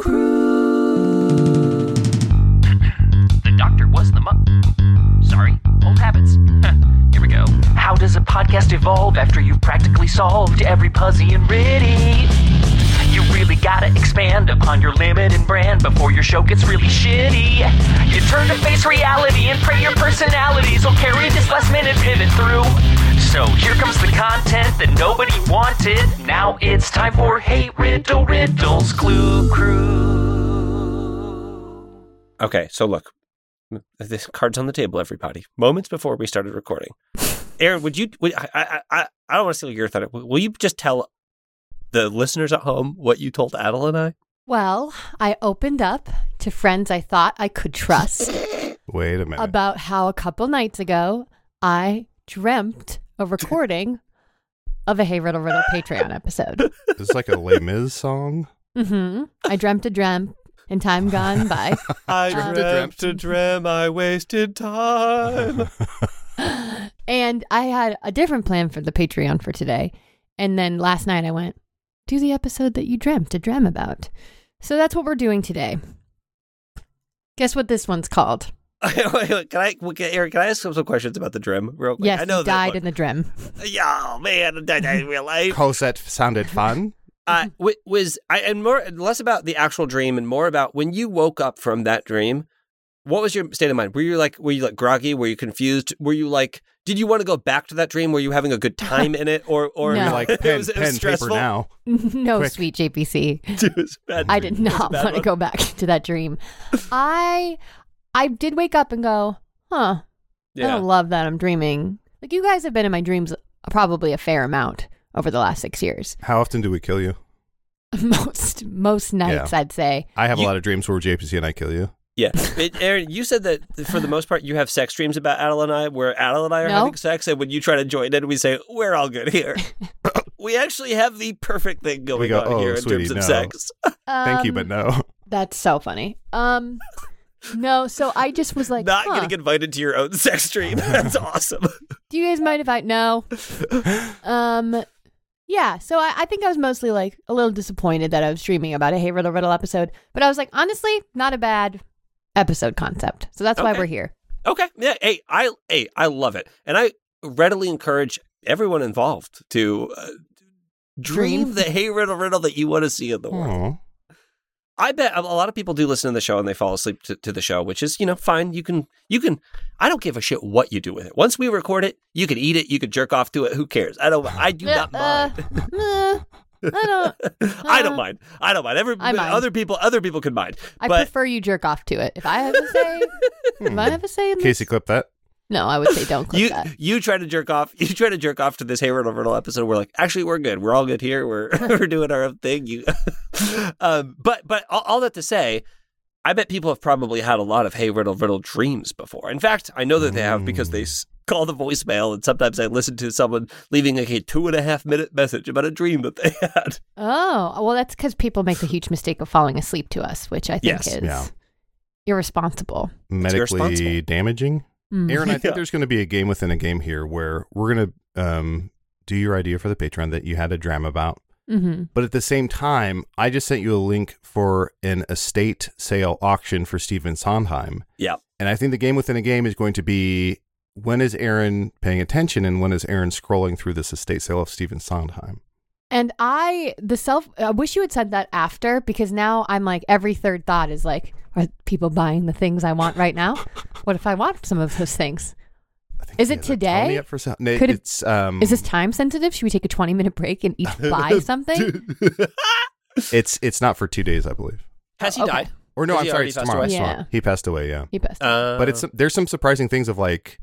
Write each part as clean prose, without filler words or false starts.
The doctor was the Sorry, old habits. Here we go. How does a podcast evolve after you've practically solved every Puzzy and Ritty? You really gotta expand upon your limit and brand before your show gets really shitty. You turn to face reality and pray your personalities will carry this last minute pivot through. So here comes the content that nobody wanted. Now it's time for Hey Riddle Riddles Clue Crew. Okay, so look. This card's on the table, everybody. Moments before we started recording. Aaron, I don't want to steal your thunder. Will you just tell the listeners at home what you told Adel and I? Well, I opened up to friends I thought I could trust. Wait a minute. About how a couple nights ago, I dreamt a recording of a Hey Riddle Riddle Patreon episode. This is like a Les Mis song? Mm-hmm. I dreamt a dream in time gone by. I dreamt a dream, I wasted time. And I had a different plan for the Patreon for today. And then last night I went, do the episode that you dreamt a dream about. So that's what we're doing today. Guess what this one's called? Aaron, can I ask some questions about the dream real quick? Yes, I know he died in the dream. Yeah, man, I died in real life. Cosette sounded fun. And less about the actual dream and more about when you woke up from that dream. What was your state of mind? Were you like groggy? Were you confused? Were you like, did you want to go back to that dream? Were you having a good time in it, or No. You're like pen, it was paper stressful? now? No, Quick. sweet JPC. It was a bad I dream. did It was a not bad want to one. go back to that dream. I did wake up and go, huh, I Yeah. don't love that I'm dreaming. Like, you guys have been in my dreams probably a fair amount over the last 6 years. How often do we kill you? Most nights, Yeah. I'd say. I have You- a lot of dreams where JPC and I kill you. Yeah. Aaron, you said that for the most part you have sex dreams about Adel and I, where Adel and I are No. having sex, and when you try to join in, we say, we're all good here. We actually have the perfect thing going go, on "Oh, here in sweetie, terms of no." sex. Thank you, but no. That's so funny. No, so I just was like, Not huh, getting invited to your own sex dream. That's awesome. do you guys mind if I no? Yeah, so I think I was mostly like a little disappointed that I was dreaming about a Hey Riddle Riddle episode, but I was like, honestly, not a bad episode concept. So that's why Okay. we're here. Okay. Yeah. Hey, I love it. And I readily encourage everyone involved to dream Dream. the Hey Riddle that you want to see in the world. Aw. I bet a lot of people do listen to the show and they fall asleep to the show, which is, fine. You can, I don't give a shit what you do with it. Once we record it, you can eat it, you can jerk off to it. Who cares? I do not mind. I don't mind. I don't mind. I mind. Other people can mind. I But prefer you jerk off to it. If I have a say, if I have a say in this, Casey, clip that. no, I would say don't click that. you try to jerk off. You try to jerk off to this Hey Riddle episode. We're like, actually, we're good. We're all good here. We're we're doing our own thing. But all that to say, I bet people have probably had a lot of Hey Riddle dreams before. In fact, I know that they have because they call the voicemail, and sometimes I listen to someone leaving like a 2.5-minute message about a dream that they had. Oh, well, that's because people make the huge mistake of falling asleep to us, which I think Yes. is Yeah. irresponsible. Medically irresponsible. damaging. Mm. Aaron, I think Yeah. there's going to be a game within a game here where we're going to do your idea for the Patreon that you had a drama about. Mm-hmm. But at the same time, I just sent you a link for an estate sale auction for Stephen Sondheim. Yeah. And I think the game within a game is going to be, when is Aaron paying attention and when is Aaron scrolling through this estate sale of Stephen Sondheim? And I wish you had said that after, because now I'm like, every third thought is like, are people buying the things I want right now? What if I want some of those things? I think Is he it has a today? Tony up for sale. No, Could it- it's Is this time sensitive? Should we take a 20-minute break and each buy something? it's not for 2 days, I believe. Has he Okay. died? Or no, Has I'm he sorry, already it's passed tomorrow. away? It's Yeah. tomorrow. He passed away, yeah. He passed. But there's some surprising things of like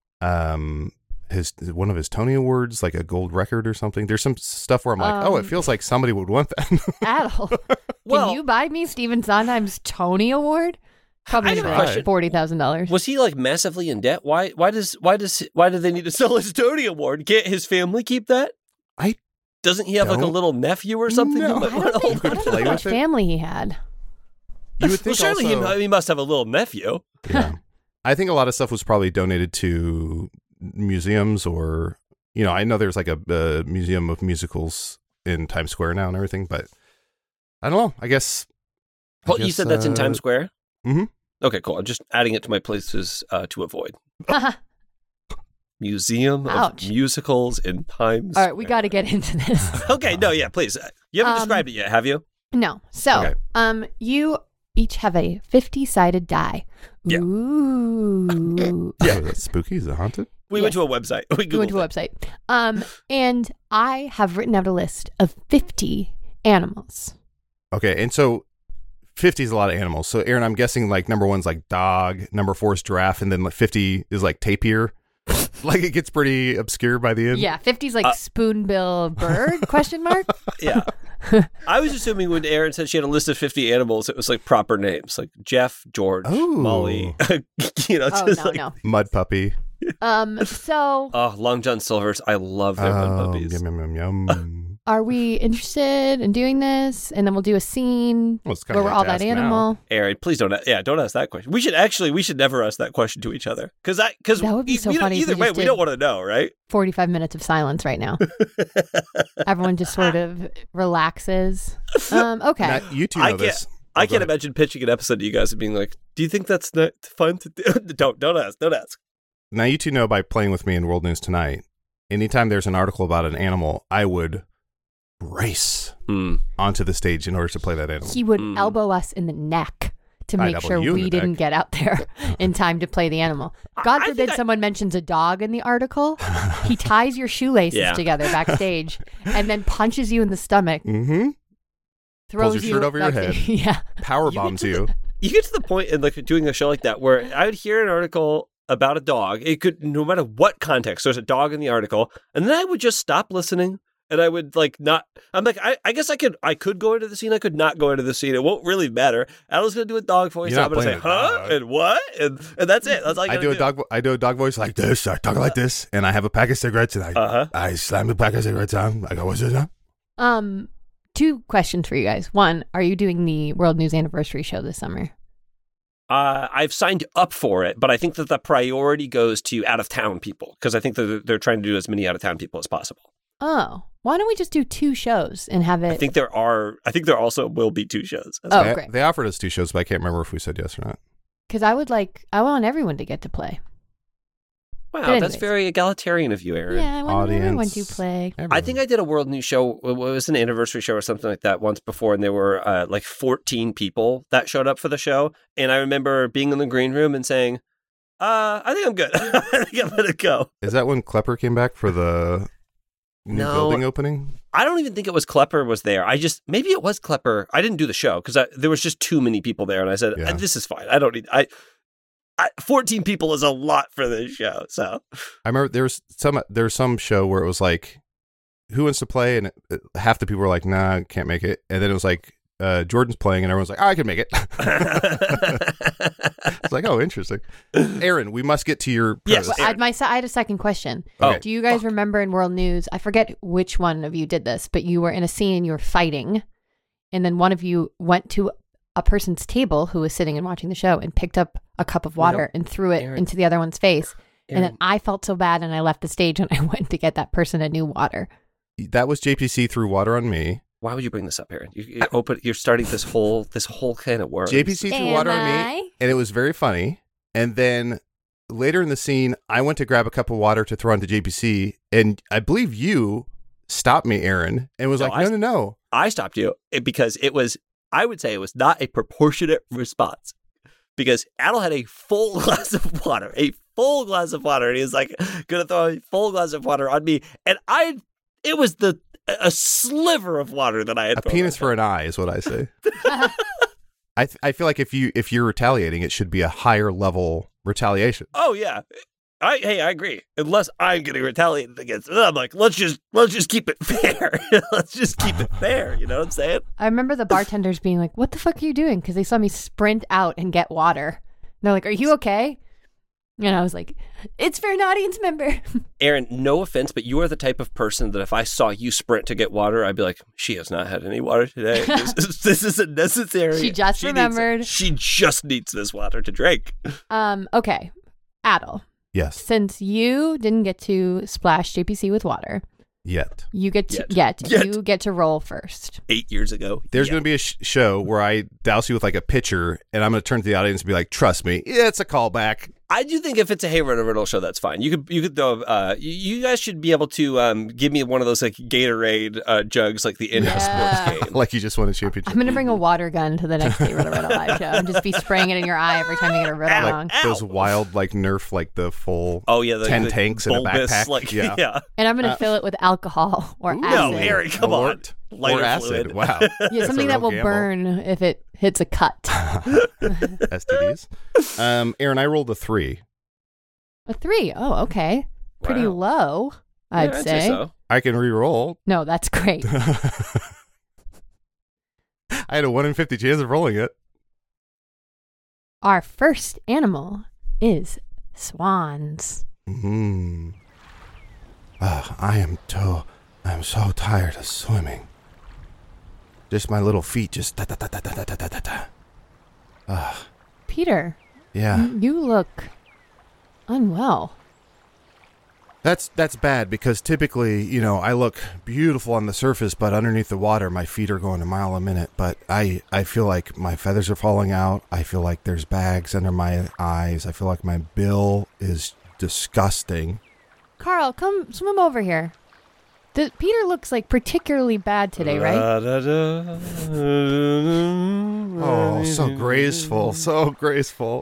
one of his Tony Awards, like a gold record or something. There's some stuff where I'm like, oh, it feels like somebody would want that. Adel, Well- can you buy me Stephen Sondheim's Tony Award? Probably I have a like question. $40,000. Was he like massively in debt? Why do they need to sell his Tony Award? Can't his family keep that? I Doesn't he have like a don't little nephew or something? know. who might I wanna don't think hold I it? don't know play how much with it? family he had. you would Well, think surely also, he must have a little nephew. yeah. I think a lot of stuff was probably donated to museums, or I know there's like a museum of musicals in Times Square now and everything, but I don't know. I guess Well, you said that's in Times Square? Mhm. Okay, cool. I'm just adding it to my places to avoid. Museum Ouch. of Musicals in Times All right, we got to get into this. Okay, no, yeah, please. You haven't described it yet, have you? No. So, Okay. you each have a 50-sided die. Yeah. Ooh. Yeah, that's spooky. Is it haunted? We went to a website. We We went to a Googled it. website. And I have written out a list of 50 animals. Okay, and so 50 is a lot of animals. So, Aaron, I'm guessing like number 1's like dog, number 4 is giraffe, and then like 50 is like tapir. Like it gets pretty obscure by the end. Yeah, 50's like spoonbill bird, question mark? Yeah. I was assuming when Erin said she had a list of 50 animals, it was like proper names, like Jeff, George, Ooh. Molly. Oh, Just no, like, no. Mud puppy. So Oh, Long John Silver's. I love their mud puppies. Yum, yum, yum, yum. are we interested in doing this? And then we'll do a scene Well, it's where kinda we're like all to that ask now. animal. Erin, please don't ask that question. We should never ask that question to each other. Because That would be so funny if Either we way, just we did- don't want to know, right? 45 minutes of silence right now. Everyone just sort of relaxes. Okay. Now, you two I know can't- this. I Go can't ahead. imagine pitching an episode to you guys and being like, "Do you think that's not fun to do?" Don't ask. Now, you two know by playing with me in World News Tonight, anytime there's an article about an animal, I would race Hmm. onto the stage in order to play that animal. He would elbow us in the neck to I'd make elbow sure you in we the didn't neck. get out there in time to play the animal. God I forbid think someone mentions a dog in the article. He ties your shoelaces Yeah. together backstage and then punches you in the stomach. Mm-hmm. Throws Pulls your you shirt over your backstage. head. Yeah. Power bombs you. You get to the point in like doing a show like that where I would hear an article about a dog. It could, no matter what context, there's a dog in the article, and then I would just stop listening. And I would like not. I'm like, I guess I could go into the scene. I could not go into the scene. It won't really matter. Alan's gonna do a dog voice. You're So I'm not gonna say, playing a huh, dog. and what, and that's it. That's all I do a dog voice like this. I talk like this, and I have a pack of cigarettes, and I slam the pack of cigarettes on. I go, what's this? 2 questions for you guys. One, are you doing the World News Anniversary show this summer? I've signed up for it, but I think that the priority goes to out of town people because I think that they're trying to do as many out of town people as possible. Oh, why don't we just do 2 shows and have it? I think there also will be 2 shows. Oh, great. They offered us 2 shows, but I can't remember if we said yes or not. Because I want everyone to get to play. Wow, But that's anyways. very egalitarian of you, Aaron. Yeah, I want everyone Audience. to play. I think I did a World News show. It was an anniversary show or something like that once before, and there were like 14 people that showed up for the show. And I remember being in the green room and saying, I think I'm good. I think I'm going to go. Is that when Klepper came back for the new No. building opening? I don't even think it was Klepper was there. Maybe it was Klepper. I didn't do the show because there was just too many people there. And I said, Yeah. this is fine. I don't need, 14 people is a lot for this show. So I remember there's some show where it was like, who wants to play? And half the people were like, nah, can't make it. And then it was like, Jordan's playing, and everyone's like, I can make it. It's like, oh, interesting. Aaron, we must get to your Yes. premise. I had a second question. Okay. Do you guys remember in World News? I forget which one of you did this, but you were in a scene, you were fighting, and then one of you went to a person's table who was sitting and watching the show and picked up a cup of water and threw it Aaron. into the other one's face. And Aaron. then I felt so bad, and I left the stage and I went to get that person a new water. That was JPC threw water on me. Why would you bring this up, Aaron? You're starting this whole kind of world. JPC threw water on me, and it was very funny. And then later in the scene, I went to grab a cup of water to throw onto JPC, and I believe you stopped me, Aaron, and was No, like, no. I stopped you because I would say it was not a proportionate response because Adel had a full glass of water, and he was like, going to throw a full glass of water on me. And it was a sliver of water that I had A thrown penis on for an eye is what I say. I feel like if you're retaliating, it should be a higher level retaliation. Oh yeah. I agree. Unless I'm getting retaliated against, I'm like, let's just keep it fair. Let's just keep it fair. You know what I'm saying? I remember the bartenders being like, "What the fuck are you doing?" Because they saw me sprint out and get water. And they're like, "Are you okay?" And I was like, "It's for an audience member." Aaron, no offense, but you are the type of person that if I saw you sprint to get water, I'd be like, she has not had any water today. This isn't necessary. She just remembered. She just needs this water to drink. Okay, Adel. Yes. Since you didn't get to splash JPC with water, Yet. You get to Yet. you get to roll first. 8 years ago. There's going to be a show where I douse you with like a pitcher, and I'm going to turn to the audience and be like, "Trust me, it's a callback." I do think if it's a Hey Riddle show, that's fine. You could though. You guys should be able to give me one of those like Gatorade jugs, like the in-house sports game. Like you just won a championship. I'm gonna bring a water gun to the next Hey Riddle live show and just be spraying it in your eye every time you get a riddle wrong. Like those wild like Nerf, like the full 10 tanks in a backpack. Like, yeah. And I'm gonna fill it with alcohol or acid. No, Harry, come on. Lighter or acid. fluid. Wow. Yeah, something that will burn if it hits a cut. STDs. Aaron, I rolled a 3. A 3. Oh, okay. Pretty Wow. low, I'd say. so. I can re-roll. No, that's great. I had a 1 in 50 chance of rolling it. Our first animal is swans. I'm so tired of swimming. Just my little feet just Peter, yeah. you look unwell. That's bad because typically, I look beautiful on the surface, but underneath the water, my feet are going a mile a minute. But I feel like my feathers are falling out. I feel like there's bags under my eyes. I feel like my bill is disgusting. Carl, come swim over here. Peter looks like particularly bad today, right? Oh, so graceful, so graceful.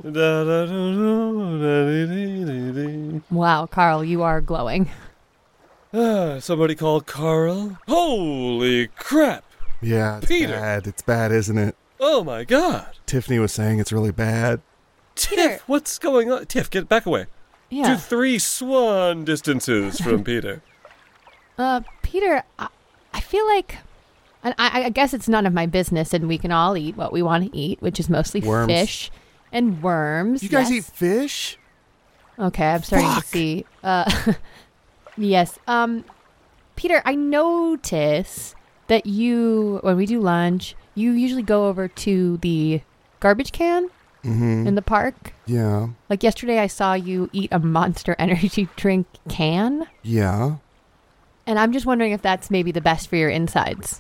Wow, Carl, you are glowing. Somebody call Carl. Holy crap! Yeah, it's Peter. bad. It's bad, isn't it? Oh my God! Tiffany was saying it's really bad. Peter. Tiff, what's going on? Tiff, get back away. Yeah. To 3 swan distances from Peter. Peter, I feel like, and I guess it's none of my business, and we can all eat what we want to eat, which is mostly Worms. fish and worms. You guys yes. eat fish? Okay, I'm starting Fuck. to see. Yes. Peter, I notice that when we do lunch, you usually go over to the garbage can in the park. Yeah. Like yesterday, I saw you eat a Monster Energy drink can. Yeah. And I'm just wondering if that's maybe the best for your insides.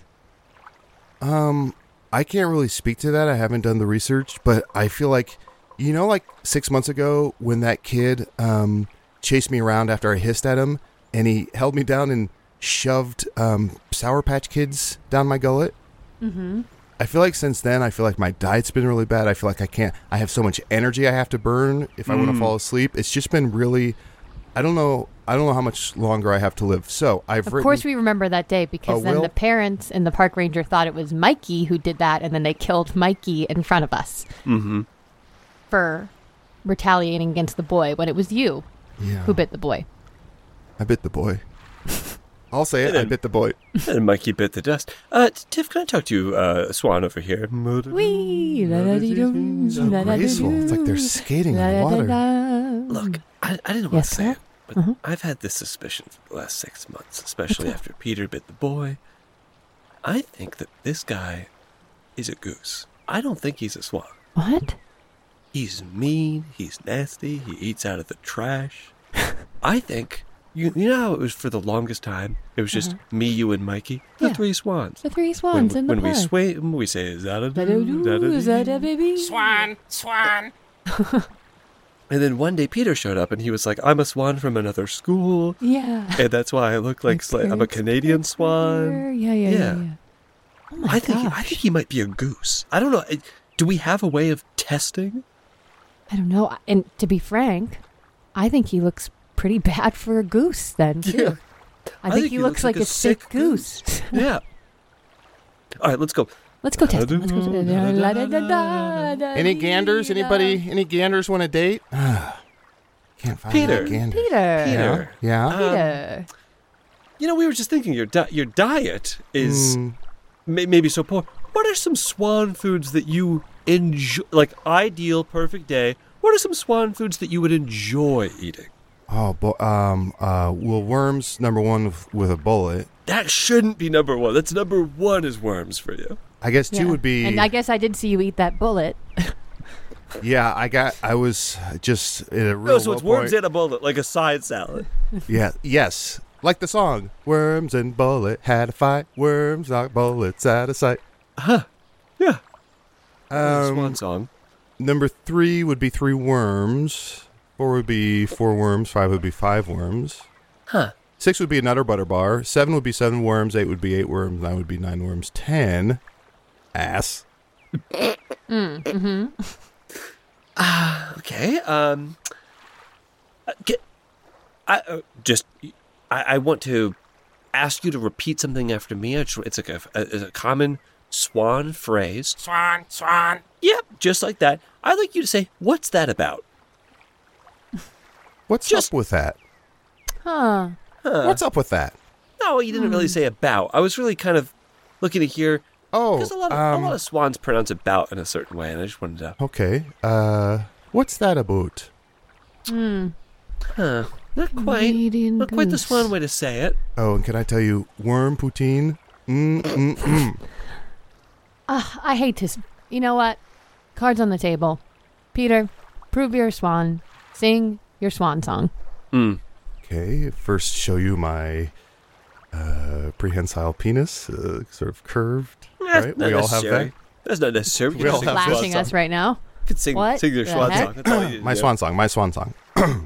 I can't really speak to that. I haven't done the research, but I feel like, like 6 months ago when that kid chased me around after I hissed at him and he held me down and shoved Sour Patch Kids down my gullet. Mm-hmm. I feel like since then, I feel like my diet's been really bad. I feel like I have so much energy I have to burn if I want to fall asleep. It's just been really, I don't know how much longer I have to live. So Of course we remember that day because then the parents and the park ranger thought it was Mikey who did that, and then they killed Mikey in front of us for retaliating against the boy when it was you who bit the boy. I bit the boy. I'll say it. I bit the boy. And Mikey bit the dust. Tiff, can I talk to you, Swan over here? Wee, So graceful. It's like they're skating in the water. Look, I didn't want Yes, to say sir? it, but I've had this suspicion for the last 6 months, especially after Peter bit the boy. I think that this guy is a goose. I don't think he's a swan. What? He's mean, he's nasty, he eats out of the trash. I think, you know how it was for the longest time? It was just me, you, and Mikey? The Yeah. 3 swans. The 3 swans in the When we park. swim, we say, Da-da-doo, da-da, baby. Swan, swan. And then one day Peter showed up and he was like, I'm a swan from another school. Yeah. And that's why I look like I'm a Canadian swan. Yeah. Oh my I think he might be a goose. I don't know. Do we have a way of testing? I don't know. And to be frank, I think he looks pretty bad for a goose then, too. Yeah. I think he looks like a sick goose. Yeah. All right, let's go. Let's go test him. Let's go. Any ganders? Anybody? Any ganders want to date? Can't find Peter. any ganders. Peter. Yeah. Peter. We were just thinking your diet is maybe so poor. What are some swan foods that you enjoy? Like ideal, perfect day. What are some swan foods that you would enjoy eating? Oh, well, worms number 1 with a bullet. That shouldn't be number 1. That's number 1 is worms for you. I guess 2 would be. And I guess I did see you eat that bullet. Yeah, I was just in a real So low it's worms point. in a bullet, like a side salad. Yeah. Yes. Like the song. Worms and bullet had a fight. Worms knock bullets out of sight. Yeah. Swan song. Number 3 would be 3 worms. 4 would be 4 worms. 5 would be 5 worms. Huh. 6 would be a Nutter Butter bar. 7 would be 7 worms. 8 would be 8 worms. 9 would be 9 worms. 10. Ass. Mm-hmm. Okay. I want to ask you to repeat something after me. It's like a common Swan phrase. Swan, swan. Yep, just like that. I'd like you to say, "What's that about?" What's up with that? Huh. What's up with that? No, you didn't really say about. I was really kind of looking to hear. Oh, Because a lot of swans pronounce about in a certain way, and I just wanted to. okay. What's that about? Huh. Not quite. Canadian Not quite the goose. swan way to say it. Oh, and can I tell you, worm poutine? I hate to. You know what? Cards on the table. Peter, prove you're a swan. Sing your swan song. Okay, first show you my prehensile penis, sort of curved. Right? Not We all have necessary. that. That's not necessary. We all have that. Flashing us right now. You could sing, What sing your the swan heck? song. That's all you need to My do. swan song. My swan song.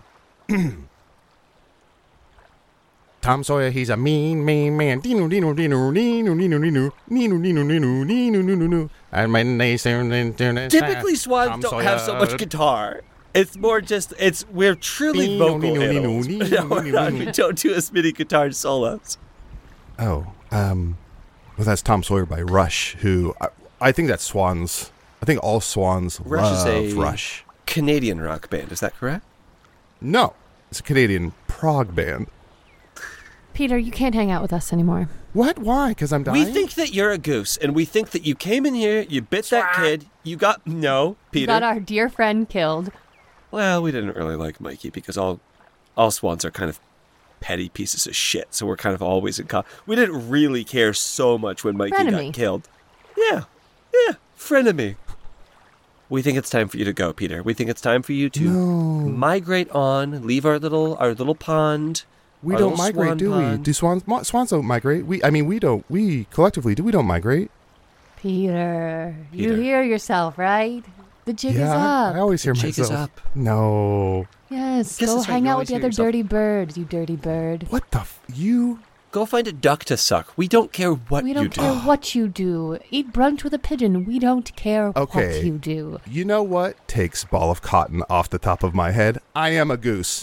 Tom Sawyer, he's a mean man. Dino, dino, dino, dino, dino, dino, dino, dino, dino, dino, dino, dino. And my name. Typically, swans Tom don't have so Sawyer. much guitar. It's more just, we're truly Dino, vocal dino, dino, animals. dino, No, dino, we dino. don't do as many guitar solos. Oh, well, that's Tom Sawyer by Rush, who I think that's swans. I think all swans Rush is love a Rush. Canadian rock band, is that correct? No, it's a Canadian prog band. Peter, you can't hang out with us anymore. What? Why? Because I'm dying? We think that you're a goose, and we think that you came in here, you bit that kid, you got... No, Peter. You got our dear friend killed. Well, we didn't really like Mikey, because all swans are kind of petty pieces of shit, so we're kind of always in... We didn't really care so much when Mikey Frenemy. got killed. Yeah, frenemy. We think it's time for you to go, Peter. We think it's time for you to migrate on, leave our little pond. We our don't little migrate, swan do pond. we? Do swans don't migrate? We don't. We collectively, we don't migrate? Peter, you Peter. hear yourself, right? The jig is I up. always hear Jig is myself. up. No. Yes, Guess go that's right, hang you out always with the hear other yourself. dirty birds, you dirty bird. What the you? Go find a duck to suck. We don't care what We you don't do. care what you do. Eat brunch with a pigeon. We don't care Okay. what you do. You know what takes ball of cotton off the top of my head? I am a goose.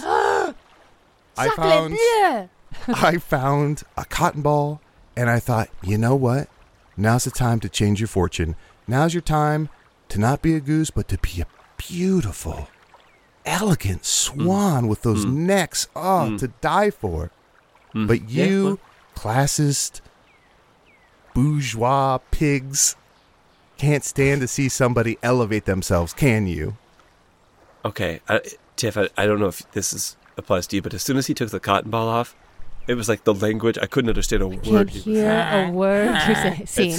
I found a cotton ball, and I thought, you know what? Now's the time to change your fortune. Now's your time to not be a goose, but to be a beautiful, elegant swan with those necks, to die for. But Yeah, you, well- classist, bourgeois pigs, can't stand to see somebody elevate themselves, can you? Okay, Tiff, I don't know if applies to you, but as soon as he took the cotton ball off, it was like the language. I couldn't understand a Can't word. he was hear a word you're saying.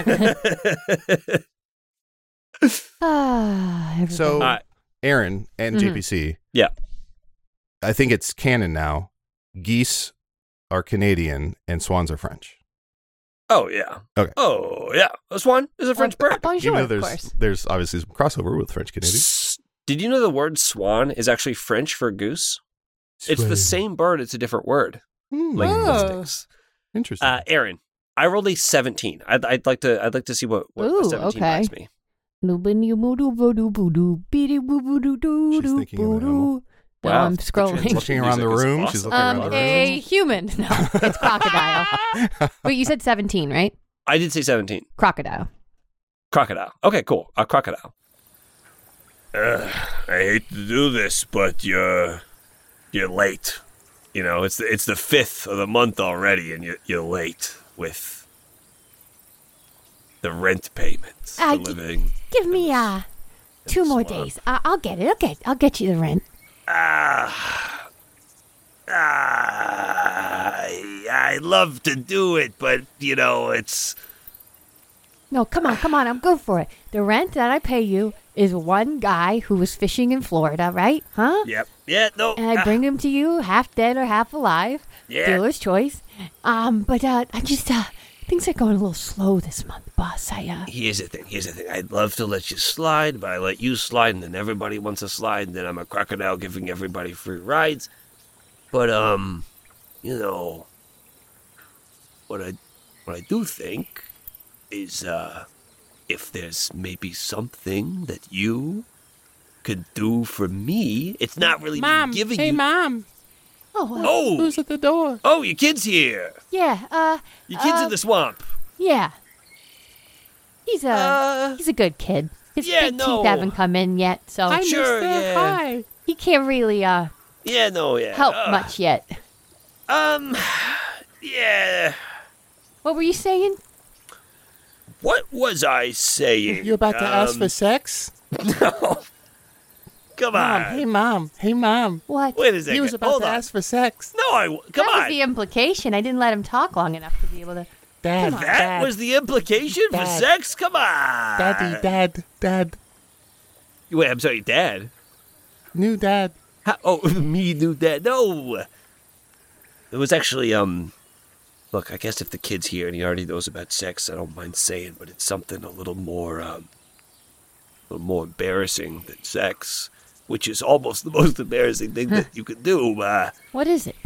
Everybody. So, Uh, Aaron and JPC, Yeah. I think it's canon now. Geese are Canadian and swans are French. Oh, yeah. Okay. Oh, yeah. A swan is a French bird. Bonjour, Even though of course. there's obviously some crossover with French Canadian. Did you know the word swan is actually French for goose? It's the same bird. It's a different word. Linguistics. Interesting. Aaron, I rolled a 17. I'd like to see what Ooh, a 17 okay. buys me. She's thinking of an animal. No, Wow, I'm the scrolling. transition Looking around the music is room. awesome. She's looking around the room. A human. No, it's crocodile. Wait, you said 17, right? I did say 17. Crocodile. Crocodile. Okay, cool. A crocodile. I hate to do this, but you're late. You know, it's the 5th of the month already, and you're late with the rent payments. Ah, The living. Give me 2 more days. I'll get it. Okay, I'll get you the rent. I love to do it, but it's. No, come on. I'll go for it. The rent that I pay you is one guy who was fishing in Florida, right? Huh? Yep. Yeah, no. And I bring him to you half dead or half alive. Yeah. Dealer's choice. But I just, things are going a little slow this month, boss. Here's the thing. I'd love to let you slide, but I let you slide, and then everybody wants to slide, and then I'm a crocodile giving everybody free rides. But, you know, what I do think is, if there's maybe something that you could do for me, it's not really Mom, giving hey, you... Mom. Oh! Who's at the door? Oh, your kid's here! Yeah, Your kid's in the swamp. yeah. He's a good kid. His big teeth haven't come in yet, so Hi, Sure, mister. yeah. Hi. he can't really Yeah, help much yet. Yeah. What were you saying? What was I saying? You about to ask for sex? No. Come on. Mom, hey, Mom. Hey, Mom. What? Wait a second. He was about Hold to on. ask for sex. No, come that on. was the implication. I didn't let him talk long enough to be able to. Dad, That Dad. was the implication for Dad. sex? Come on. Dad. Wait, I'm sorry, Dad. New dad. Oh, me knew that. No. It was actually, look, I guess if the kid's here and he already knows about sex, I don't mind saying, but it's something a little more embarrassing than sex, which is almost the most embarrassing thing that you could do. What is it?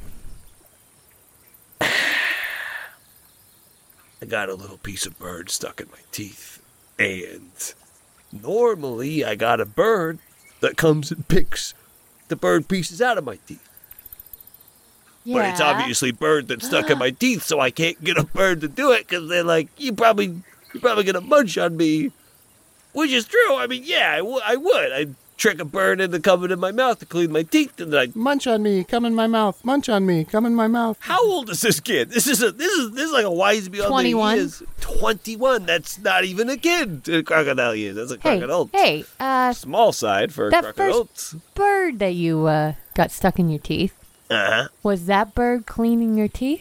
I got a little piece of bird stuck in my teeth, and normally I got a bird that comes and picks the bird pieces out of my teeth. Yeah. But it's obviously bird that's stuck in my teeth, so I can't get a bird to do it because they're like, you're probably gonna munch on me, which is true. I mean, yeah, I would. I'd trick a bird into coming in my mouth to clean my teeth, and then I'd. Munch on me. Come in my mouth. Munch on me. Come in my mouth. How old is this kid? This is like a wise beyond 21. their years. 21. That's not even a kid. A crocodile years. That's a Hey, crocodile. hey, Small side for a that crocodile. bird that you got stuck in your teeth, Uh-huh. was that bird cleaning your teeth?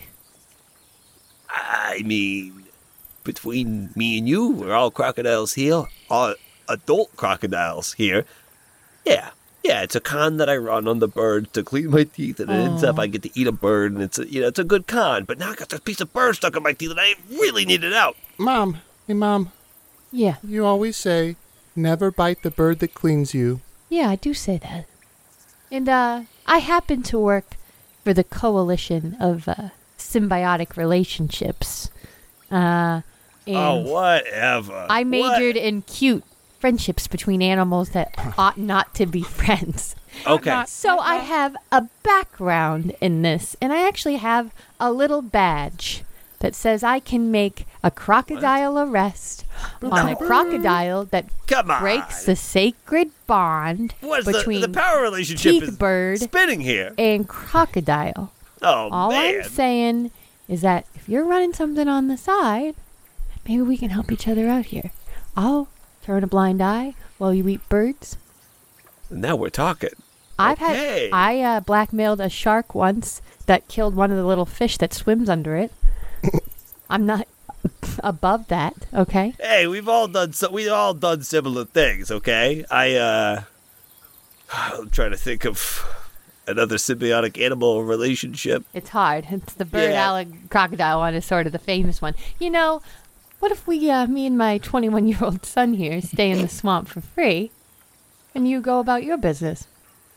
I mean, between me and you, we're all crocodiles here. All adult crocodiles here. Yeah, it's a con that I run on the bird to clean my teeth, and it ends up I get to eat a bird, and it's a good con. But now I got this piece of bird stuck in my teeth, and I really need it out. Mom. Hey, Mom. Yeah. You always say, never bite the bird that cleans you. Yeah, I do say that. And I happen to work for the Coalition of Symbiotic Relationships. And Whatever. I majored in cute friendships between animals that ought not to be friends. Okay. So I have a background in this, and I actually have a little badge that says I can make a crocodile arrest on a crocodile that Come on. breaks the sacred bond What's between the power relationship teeth is bird spinning here? and crocodile. Oh, All man. I'm saying is that if you're running something on the side, maybe we can help each other out here. I'll turn a blind eye while you eat birds. Now we're talking. I blackmailed a shark once that killed one of the little fish that swims under it. I'm not above that, okay? Hey, we've all done similar things, okay? I'm trying to think of another symbiotic animal relationship. It's hard. It's the bird, Yeah. alligator, crocodile one is sort of the famous one. You know, what if we, me and my 21-year-old son here, stay in the swamp for free, and you go about your business?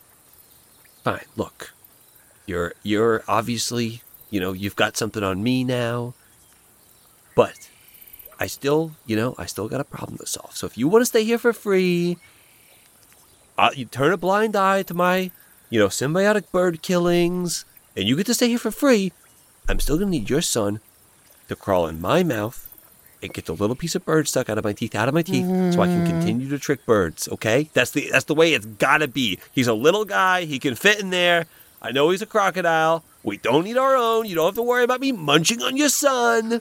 Fine, look. You're obviously, you've got something on me now. But I still got a problem to solve. So if you want to stay here for free, you turn a blind eye to my, symbiotic bird killings, and you get to stay here for free, I'm still going to need your son to crawl in my mouth and get the little piece of bird stuck out of my teeth, so I can continue to trick birds, okay? That's the way it's got to be. He's a little guy. He can fit in there. I know he's a crocodile. We don't need our own. You don't have to worry about me munching on your son.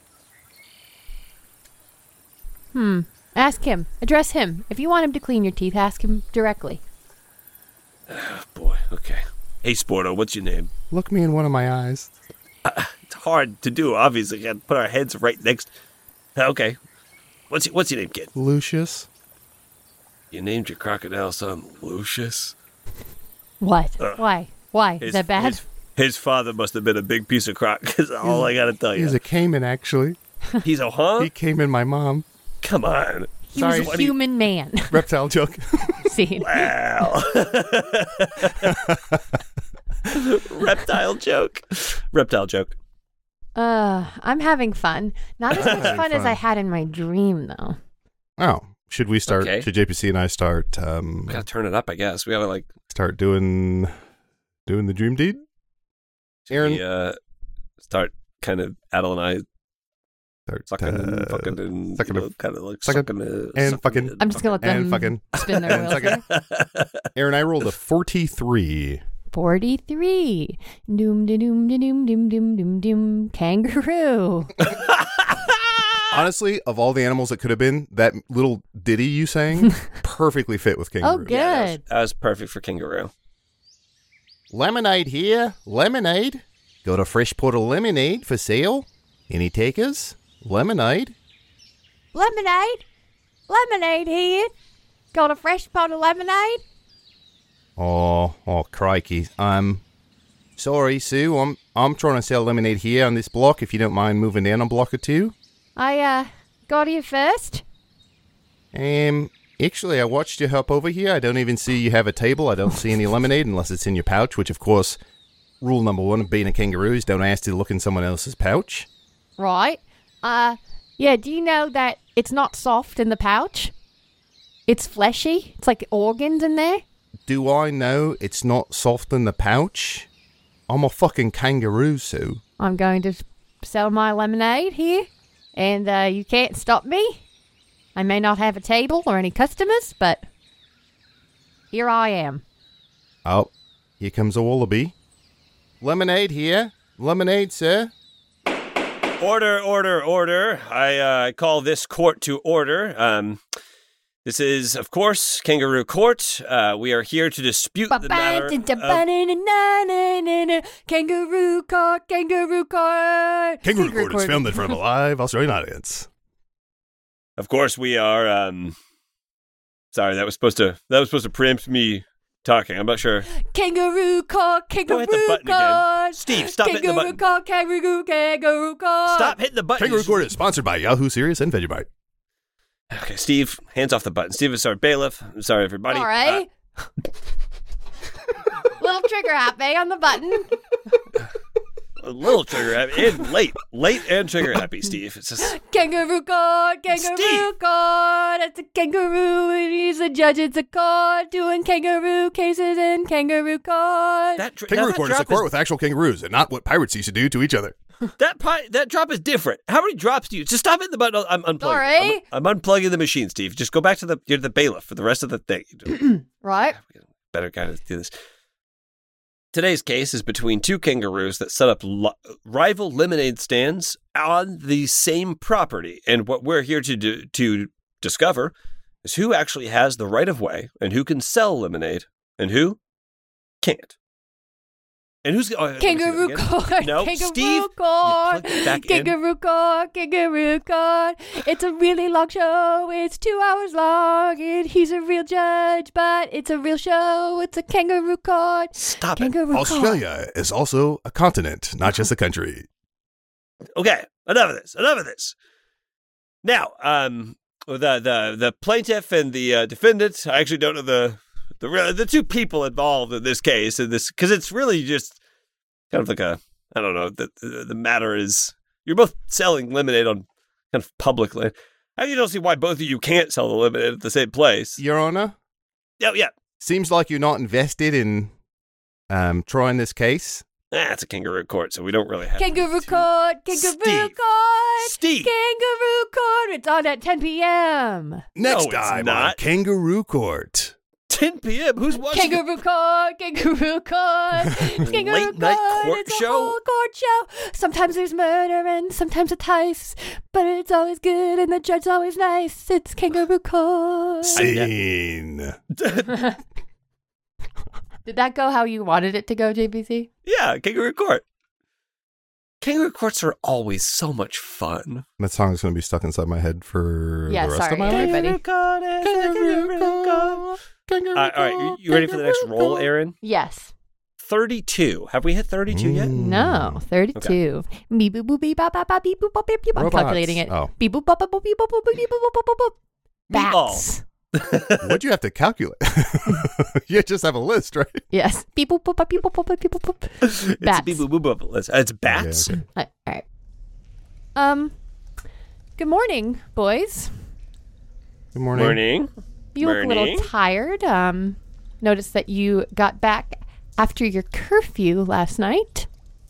Ask him. Address him. If you want him to clean your teeth, ask him directly. Oh, boy, okay. Hey, Sporto, what's your name? Look me in one of my eyes. It's hard to do, obviously. Got to put our heads right next. Okay. What's your name, kid? Lucius. You named your crocodile son Lucius? What? Why? Is that bad? His father must have been a big piece of crock, is all I gotta tell you. He's a Cayman, actually. He's a huh? He came in my mom. Come on. He was a human man. Reptile joke. See? Wow. Reptile joke. I'm having fun. Not as much fun as fun. I had in my dream, though. Oh, should we start? Okay. Should JPC and I start? We gotta turn it up, I guess. We gotta Start doing the dream deed. Aaron, start kind of Adel and I start sucking and fucking and sucking you know, kind of like sucking sucking and and fucking. I'm just going to let and them fucking spin their wheels fucking. here. Aaron, I rolled a 43. 43. Doom, da, doom, da, doom, doom, doom, doom, doom. Kangaroo. Honestly, of all the animals that could have been, that little ditty you sang perfectly fit with kangaroo. Oh, good. Yeah, that was perfect for kangaroo. Lemonade here. Lemonade. Got a fresh pot of lemonade for sale. Any takers? Lemonade. Lemonade here. Got a fresh pot of lemonade? Oh, crikey. Sorry, Sue. I'm trying to sell lemonade here on this block. If you don't mind moving down a block or two. I got here first. Actually, I watched you hop over here. I don't even see you have a table. I don't see any lemonade unless it's in your pouch, which, of course, rule number one of being a kangaroo is don't ask to look in someone else's pouch. Right. Yeah, do you know that it's not soft in the pouch? It's fleshy. It's like organs in there. Do I know it's not soft in the pouch? I'm a fucking kangaroo, Sue. I'm going to sell my lemonade here, and you can't stop me. I may not have a table or any customers, but here I am. Oh, here comes a wallaby. Lemonade here. Lemonade, sir. Order. I call this court to order. This is, of course, Kangaroo Court. We are here to dispute the matter of... Kangaroo Court. Kangaroo Court is filmed in front of a live Australian audience. Of course, we are... Sorry, that was supposed to preempt me talking. I'm not sure. Kangaroo Court. Don't hit the button again. Steve, stop hitting the button. Kangaroo Court. Stop hitting the button. Kangaroo Court is sponsored by Yahoo Serious and Vegemite. Okay, Steve, hands off the button. Steve is sorry, bailiff. I'm sorry, everybody. All right. Little trigger happy on the button. A little trigger happy. And late and trigger happy, Steve. It's just... Kangaroo Court. Steve. Court. It's a kangaroo and he's a judge. It's a court doing kangaroo cases in Kangaroo Court. Kangaroo Court is a court with actual kangaroos and not what pirates used to do to each other. That drop is different. How many drops do you... Just stop hitting the button. I'm unplugging. Sorry. I'm unplugging the machine, Steve. Just go back to you're the bailiff for the rest of the thing. Right. Better kind of do this. Today's case is between two kangaroos that set up rival lemonade stands on the same property. And what we're here to discover is who actually has the right of way and who can sell lemonade and who can't. And who's Kangaroo Court? No, Kangaroo Steve, Court. you plug it back Kangaroo Court. Kangaroo Court. It's a really long show. It's 2 hours long. And he's a real judge, but it's a real show. It's a Kangaroo Court. Stop Kangaroo it. Australia is also a continent, not just a country. Okay, enough of this. Now, the plaintiff and the defendant, I actually don't know the two people involved in this case, because it's really just kind of like I don't know, the matter is, you're both selling lemonade on kind of public land. I don't see why both of you can't sell the lemonade at the same place. Your Honor? Yeah. Seems like you're not invested in trying this case. It's a Kangaroo Court, so we don't really have Kangaroo Court. Kangaroo Court. Steve. Kangaroo Court. It's on at 10 p.m. Next it's time not. on Kangaroo Court. 10 p.m. Who's watching? Kangaroo Court. Kangaroo Court. It's Kangaroo Late night court It's show? a whole court show. Sometimes there's murder and sometimes it's heist, but it's always good and the judge's always nice. It's Kangaroo Court. Scene. Did that go how you wanted it to go, JPC? Yeah, Kangaroo Court. Kangaroo Courts are always so much fun. That song's going to be stuck inside my head for the rest of my life. everybody. Kangaroo Court. kangaroo All right, you ready for the next roll, Aaron? Yes. 32. Have we hit 32 yet? No, 32. Beep boop boop beep bop bop bop beep boop bop beep beep. I'm Robots. calculating it. Oh. Beep boop bop bop boop beep boop boop beep boop boop boop boop. Bats. What'd you have to calculate? You just have a list, right? Yes. Beep boop boop bop beep boop boop beep boop boop. It's a Bats. beep boop boop boop list. It's bats. Okay. All right. Good morning, boys. Good morning. Morning. You look a Morning. little tired. Noticed that you got back after your curfew last night.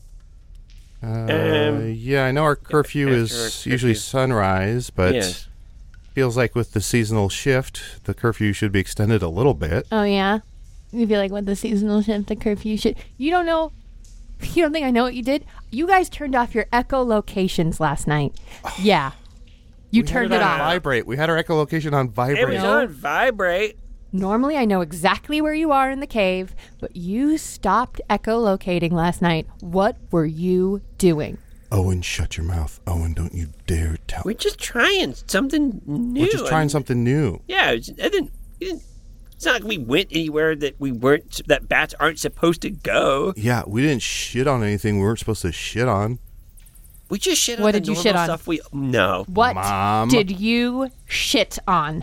Yeah, I know our curfew after is our curfew. usually sunrise, but Yes. feels like with the seasonal shift, the curfew should be extended a little bit. Oh yeah, you feel like with the seasonal shift, the curfew should. You don't know. You don't think I know what you did? You guys turned off your echolocations last night. Yeah, you turned it on off. vibrate. We had our echolocation on It vibrate. was on vibrate. Normally, I know exactly where you are in the cave, but you stopped echolocating last night. What were you doing? Owen, shut your mouth. Owen, don't you dare tell. We're just trying something new. We're just trying something new. Yeah, it's not like we went anywhere that bats aren't supposed to go. Yeah, we didn't shit on anything we weren't supposed to shit on. We just shit on What the did you normal shit on? stuff no. What Mom. did you shit on?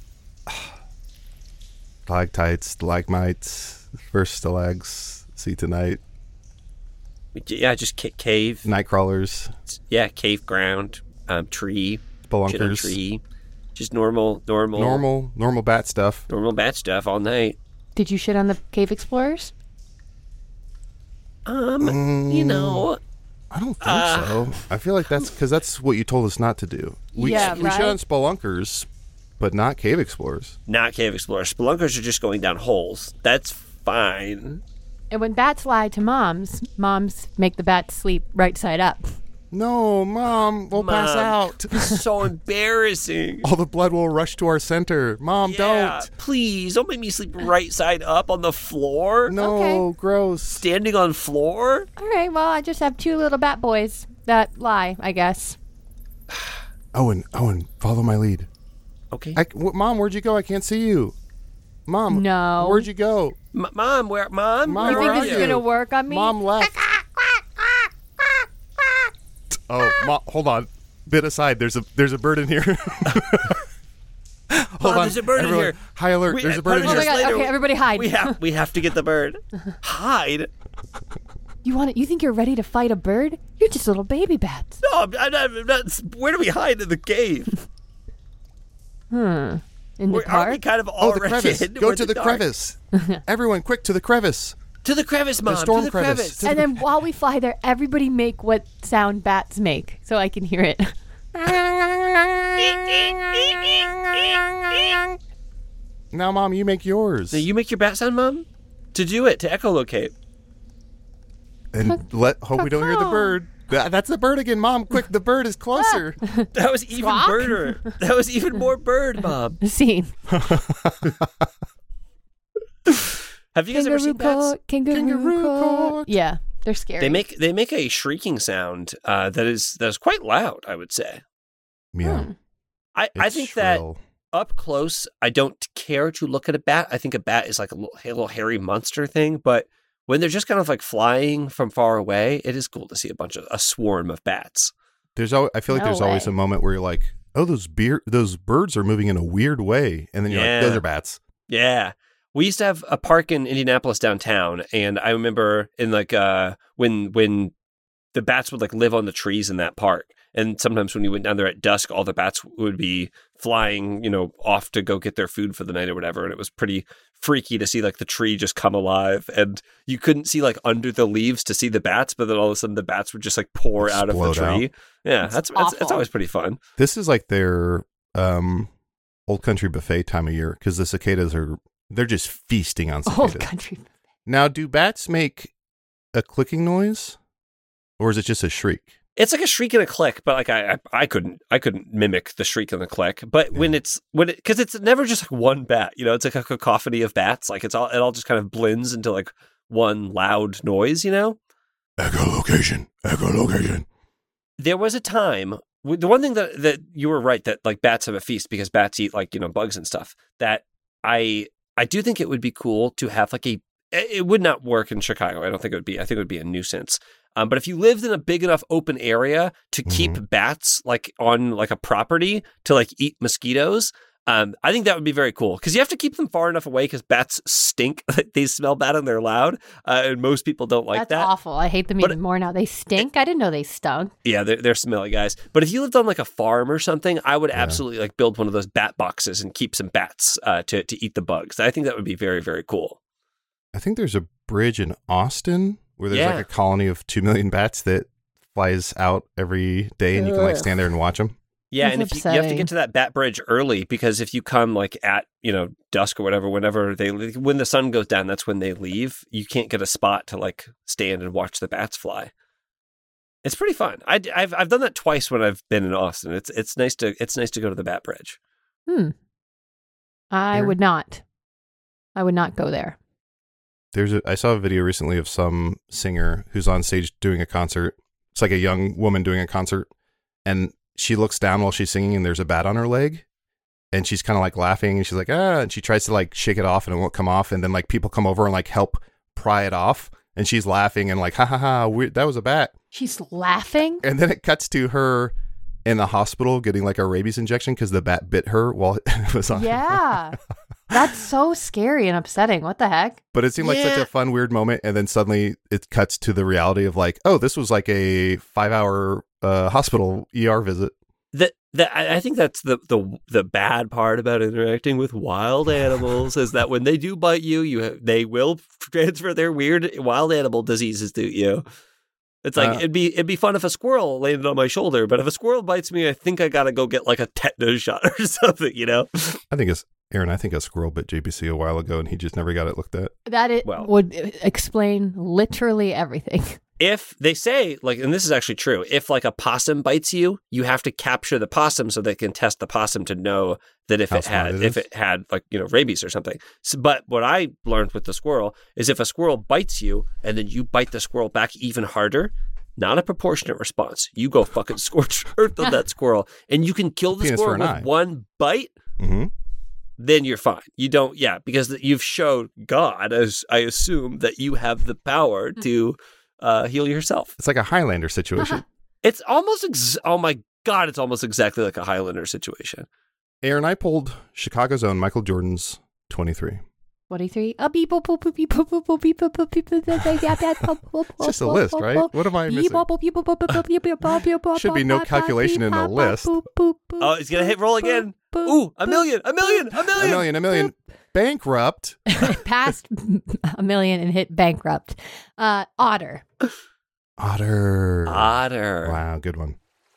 Stalactites, stalagmites, first stalags, see tonight, Yeah, just cave. night crawlers, Yeah, cave ground, tree, shit on spelunkers, tree. Just normal bat stuff. normal bat stuff all night. Did you shit on the cave explorers? You know, I don't think so. I feel like that's what you told us not to do. We shit on right? spelunkers, but not cave explorers. not cave explorers. Spelunkers are just going down holes. That's fine. And when bats lie to moms make the bats sleep right side up. No, Mom, we'll pass Mom. out. So embarrassing. All the blood will rush to our center. Mom, Yeah, don't. please don't make me sleep right side up on the floor. No, Okay. gross. Standing on floor. All right, well, I just have two little bat boys that lie, I guess. Owen, follow my lead. Okay. Mom, where'd you go? I can't see you. Mom, No. where'd you go? Mom, Mom, where You are think this you? is going to work on me? Mom left. Oh, hold on. Bit aside. There's a bird in here. Hold on. There's a bird in Everyone, here. High alert. There's a bird in Oh my Just here. God, later, okay, everybody hide. We have to get the bird. Hide? You think you're ready to fight a bird? You're just little baby bats. No, I'm not. Where do we hide in the cave? In the Aren't car? we kind of Oh, already the crevice. in? Go We're to in the dark. crevice. Everyone, quick, to the crevice. To the crevice, Mom. storm to the crevice. crevice. And then while we fly there, everybody make what sound bats make so I can hear it. Now, Mom, you make yours. Now you make your bat sound, Mom? To do it, to echolocate. And hope we don't hear the bird. That's the bird again, Mom. Quick, the bird is closer. That was even Squawk? birder. That was even more bird, Mom. Scene. Have you guys ever seen bats? Kangaroo court. Yeah, they're scary. They make a shrieking sound that is quite loud, I would say. Yeah. I It's think that shrill. up close, I don't care to look at a bat. I think a bat is like a little hairy monster thing, but when they're just kind of like flying from far away, it is cool to see a swarm of bats. I feel like No there's always way. a moment where you're like, oh, those birds are moving in a weird way. And then you're Yeah. like, those are bats. Yeah. We used to have a park in Indianapolis downtown, and I remember in like when the bats would like live on the trees in that park. And sometimes when you went down there at dusk, all the bats would be flying, off to go get their food for the night or whatever. And it was pretty freaky to see like the tree just come alive, and you couldn't see like under the leaves to see the bats, but then all of a sudden the bats would just like pour out of the Explode tree. out. Yeah, that's awful. always pretty fun. This is like their old country buffet time of year because the cicadas they're just feasting on cicadas. Old country. Now, do bats make a clicking noise or is it just a shriek? It's like a shriek and a click, but like I couldn't mimic the shriek and the click. But because it's never just like one bat, it's like a cacophony of bats. Like it all just kind of blends into like one loud noise. Echolocation. There was a time. The one thing that you were right that like bats have a feast because bats eat like bugs and stuff. That I I do think it would be cool to have like it would not work in Chicago. I don't think it would be. I think it would be a nuisance. But if you lived in a big enough open area to keep bats like on like a property to like eat mosquitoes, I think that would be very cool because you have to keep them far enough away because bats stink. They smell bad and they're loud, and most people don't like That's that. awful. I hate them even more now. They stink. I didn't know they stunk. Yeah, they're smelly guys. But if you lived on like a farm or something, I would absolutely like build one of those bat boxes and keep some bats to eat the bugs. I think that would be very, very cool. I think there's a bridge in Austin where there's like a colony of 2 million bats that flies out every day, and you can like stand there and watch them. Yeah, That's and if you have to get to that bat bridge early because if you come like at dusk or whatever, when the sun goes down, that's when they leave. You can't get a spot to like stand and watch the bats fly. It's pretty fun. I've done that twice when I've been in Austin. It's nice to go to the bat bridge. I would not go there. I saw a video recently of some singer who's on stage doing a concert. It's like a young woman doing a concert, and she looks down while she's singing, and there's a bat on her leg, and she's kind of like laughing, and she's like, and she tries to like shake it off, and it won't come off, and then like people come over and like help pry it off, and she's laughing and like, ha ha ha, that was a bat. She's laughing, and then it cuts to her in the hospital getting like a rabies injection because the bat bit her while it was on. Yeah. That's so scary and upsetting. What the heck? But it seemed like such a fun, weird moment. And then suddenly it cuts to the reality of like, oh, this was like a 5-hour hospital ER visit. I think that's the bad part about interacting with wild animals is that when they do bite you, they will transfer their weird wild animal diseases to you. It's like it'd be fun if a squirrel landed on my shoulder, but if a squirrel bites me, I think I gotta go get like a tetanus shot or something, I think a squirrel bit JPC a while ago, and he just never got it looked at. That would explain literally everything. If they say, like, and this is actually true, if like a possum bites you, you have to capture the possum so they can test the possum to know that if it had like, rabies or something. So, but what I learned with the squirrel is if a squirrel bites you and then you bite the squirrel back even harder, not a proportionate response. You go fucking scorched earth on that squirrel, and you can kill the squirrel with one bite. Mm-hmm. Then you're fine. You don't, because you've showed God, as I assume, that you have the power to heal yourself. It's like a Highlander situation. It's almost, oh my God, it's almost exactly like a Highlander situation. Aaron, I pulled Chicago's own Michael Jordan's 23. 23? It's just a list, right? What am I missing? Should be no calculation in the list. Oh, he's going to hit roll again. Ooh, a million. Bankrupt. Passed a million and hit bankrupt. Otter. Wow, good one.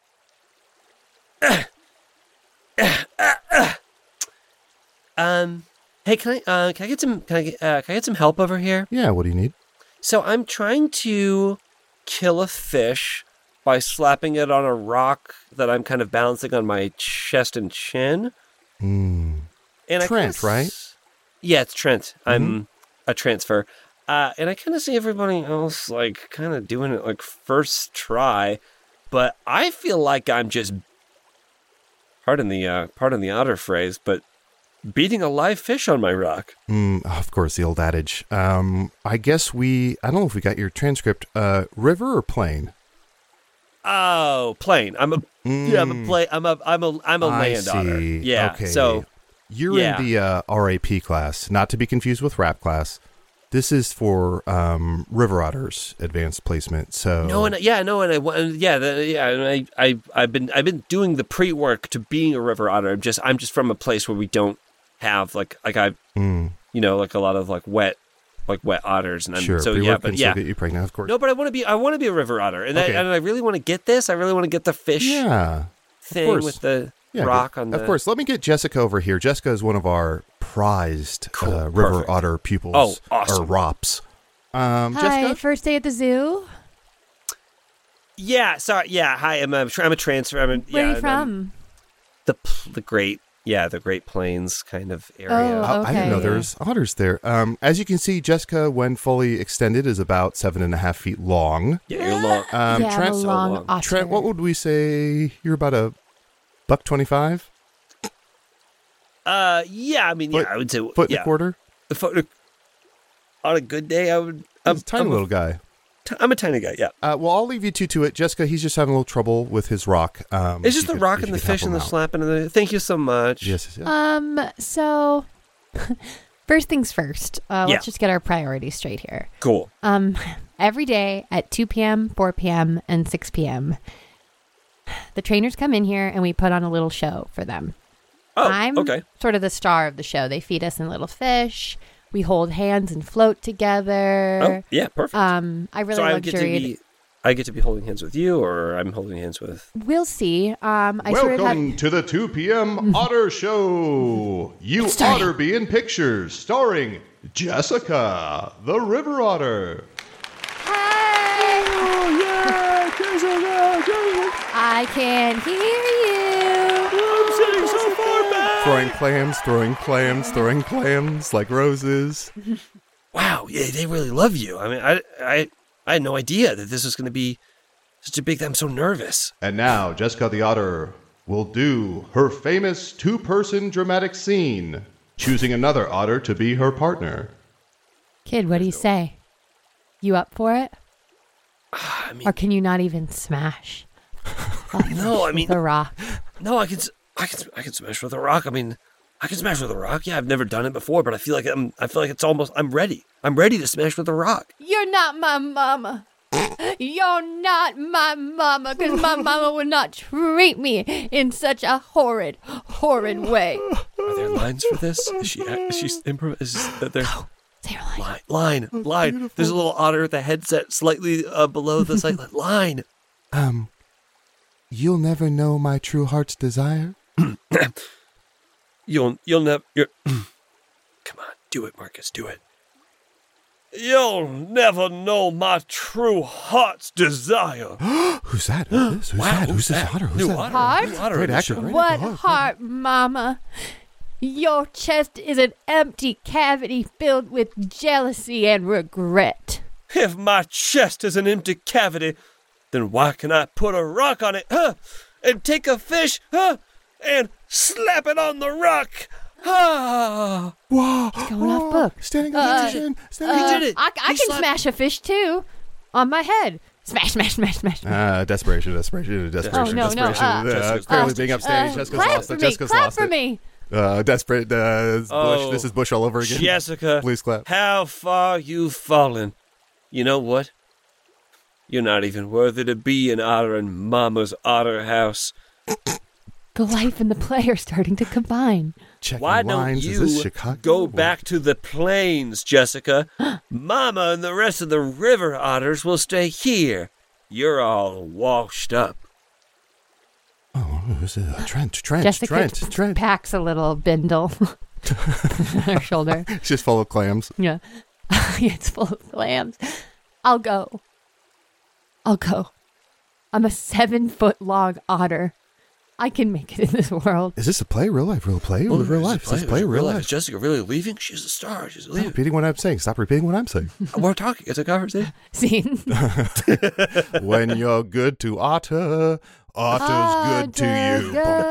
Hey, can I get some help over here? Yeah, what do you need? So I'm trying to kill a fish by slapping it on a rock that I'm kind of balancing on my chest and chin. And Trent, right? Yeah, it's Trent. Mm-hmm. I'm a transfer. And I kind of see everybody else like kind of doing it like first try, but I feel like I'm just, pardon the otter phrase, but beating a live fish on my rock. Of course, the old adage. I guess I don't know if we got your transcript. River or plain? Oh, plain. I'm a land otter. Yeah. Okay. So you're in the RAP class, not to be confused with rap class. This is for river otters advanced placement. So I've been doing the pre-work to being a river otter. I'm just from a place where we don't have like a lot of like wet otters, and sure, get you pregnant, of course. No, but I want to be a river otter, and I really want to get this. I really want to get the fish thing with the rock on the. Of course, let me get Jessica over here. Jessica is one of our prized river otter pupils. Oh, awesome. Or ROPs. Hi, Jessica? first day at the zoo. Yeah, sorry. Yeah, hi. I'm a transfer. Where are you from? The Great Plains kind of area. Oh, okay. I didn't know there's otters there. As you can see, Jessica, when fully extended, is about 7.5 feet long. Yeah, you're long. Trent, I'm a long otter. Trent, what would we say? You're about $1.25. I would say foot and a quarter. On a good day, I would. He's a tiny little guy. I'm a tiny guy, yeah. Well, I'll leave you two to it. Jessica, he's just having a little trouble with his rock. It's just the rock and the fish and the slapping. Thank you so much. Yes. So, first things first. Let's just get our priorities straight here. Cool. Every day at 2 p.m., 4 p.m., and 6 p.m., the trainers come in here and we put on a little show for them. Oh, I'm okay. sort of the star of the show. They feed us in little fish. We hold hands and float together. Oh, yeah, perfect. I really luxuriate. I get to be holding hands with you, or I'm holding hands with... We'll see. Welcome to the 2 p.m. Otter Show. You Otter be in pictures, starring Jessica, the River Otter. Hi! Oh, yeah! Jessica! I can hear you. I'm sitting so far back! Throwing clams like roses. Wow, yeah, they really love you. I mean, I had no idea that this was going to be such a big thing. I'm so nervous. And now, Jessica the Otter will do her famous two-person dramatic scene, choosing another otter to be her partner. Kid, what do you say? You up for it? I mean, Or can you not even smash? no, I mean, The rock. no, I can smash with a rock. I mean, I can smash with a rock. Yeah, I've never done it before, but I feel like I'm ready. I'm ready to smash with a rock. You're not my mama. You're not my mama, because my mama would not treat me in such a horrid way. Are there lines for this? She's improvising. Say your line. Line. Beautiful. There's a little otter with the headset slightly below the sight line. Line. You'll never know my true heart's desire. You'll never. Come on, do it, Marcus. Do it. You'll never know my true heart's desire. Who's that? Who's that? Who's this otter? Who's New that? otter. Heart? New otter Great in the actor, show. great What actor. heart, mama? Your chest is an empty cavity filled with jealousy and regret. If my chest is an empty cavity, then why can I put a rock on it, and take a fish, and slap it on the rock? Wow. Going off book. Standing ovation. He did it. I He can slapped- smash a fish too, on my head. Smash. Desperation. Oh, no. Clearly being upstanding. Jessica's clap lost for it. me. Jessica's Clap lost for it. me. Desperate. Bush. Oh, This is Bush all over again. Jessica, Please clap. how far you've fallen. You know what? You're not even worthy to be an otter in Mama's otter house. The life and the play are starting to combine. Checking Why don't lines. Is this you Chicago? go back to the plains, Jessica? Mama and the rest of the river otters will stay here. You're all washed up. Oh, who's it? Trent. Jessica Trent. packs a little bindle on her shoulder. It's just full of clams. Yeah. It's full of clams. I'll go. I'm a 7-foot-long otter. I can make it in this world. Is this a play? Real life? Real play? Or real life? Is this play? Real life? Is Jessica really leaving? She's a star. She's Stop leaving. repeating what I'm saying. Stop repeating what I'm saying. We're talking. It's a conversation. Scene. When you're good to Otter, Otter's good to you.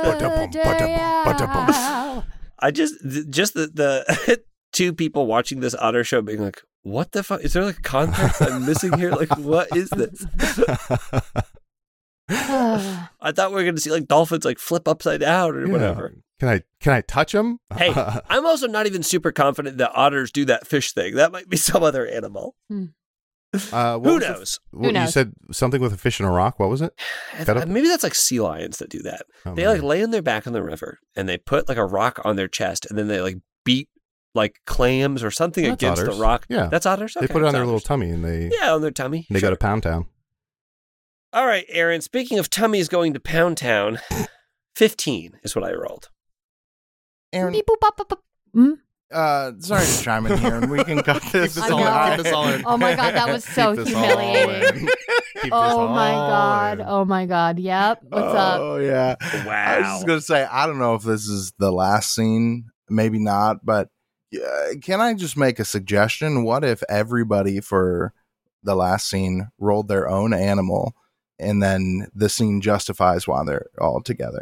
I just the two people watching this otter show being like, what the fuck? Is there like context I'm missing here? Like, what is this? I thought we were going to see like dolphins like flip upside down or whatever. Can I touch him? Hey, I'm also not even super confident that otters do that fish thing. That might be some other animal. Who knows? Who knows? You said something with a fish and a rock. What was it? Maybe that's like sea lions that do that. Oh, They like lay on their back in the river and they put like a rock on their chest and then they like beat like clams or something That's against otters. the rock. Yeah. That's otters? They Okay, put it on it's their otters. little tummy and they Yeah, on their tummy. go Sure. to Pound Town. All right, Aaron, speaking of tummies going to Pound Town, 15 is what I rolled. Aaron, Beep, boop, bop, bop, bop. Hmm? sorry to chime in here, and we can cut this. I know. Keep this all in. Oh my God, that was so Keep this all humiliating. in. Keep this Oh my all God. in. Oh my God. Yep. What's up? Oh yeah. I was just gonna say, I don't know if this is the last scene, maybe not, but can I just make a suggestion? What if everybody for the last scene rolled their own animal, and then the scene justifies why they're all together?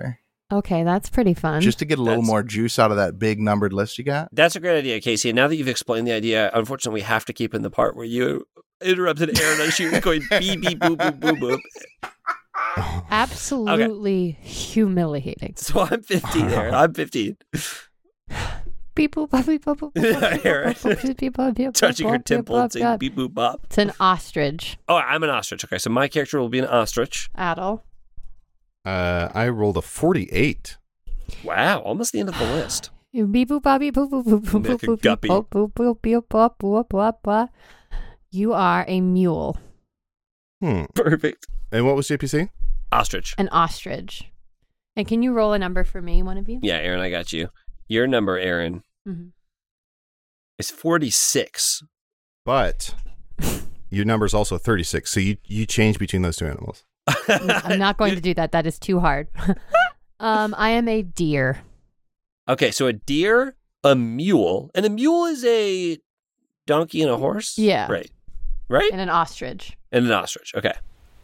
Okay, that's pretty fun. Just to get a little more juice out of that big numbered list you got. That's a great idea, Casey. And now that you've explained the idea, unfortunately, we have to keep in the part where you interrupted Aaron as she was going beep, beep, boop, boop, boop, boop. Absolutely humiliating. So I'm 15, Aaron. I'm 15. Beep, boop, boop, beep, boop, boop, boop, Aaron. boop, boop, beep, boop, beep, Touching boop, her beep, temple boop, and saying boop. beep, boop, bop. It's an ostrich. Oh, I'm an ostrich. Okay, so my character will be an ostrich. Adel. I rolled a 48. Wow, almost the end of the list. Beep, boop, boop, beep, boop, boop, boop, boop, Like a boop, guppy. boop, boop, boop, boop, boop, boop, boop, boop. You are a mule. Perfect. And what was JPC? Ostrich. An ostrich. And can you roll a number for me, one of you? Yeah, Aaron, I got you. Your number, Aaron, Mhm. is 46. But your number is also 36. So you change between those two animals. I'm not going to do that. That is too hard. I am a deer. Okay, so a deer, a mule, and a mule is a donkey and a horse? Yeah. Right? And an ostrich. And an ostrich. Okay.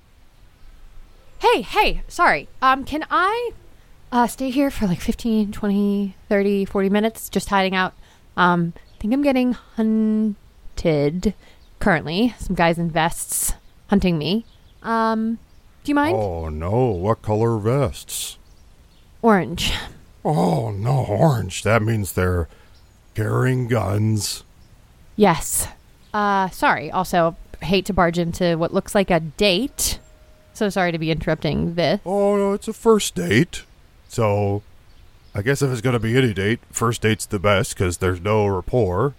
Hey, sorry. Can I stay here for like 15, 20, 30, 40 minutes just hiding out? I think I'm getting hunted currently. Some guys in vests hunting me. Do you mind? Oh, no. What color vests? Orange. Oh, no, orange. That means they're carrying guns. Yes. Sorry. Also, hate to barge into what looks like a date. So sorry to be interrupting this. Oh, no, it's a first date. So, I guess if it's going to be any date, first date's the best because there's no rapport.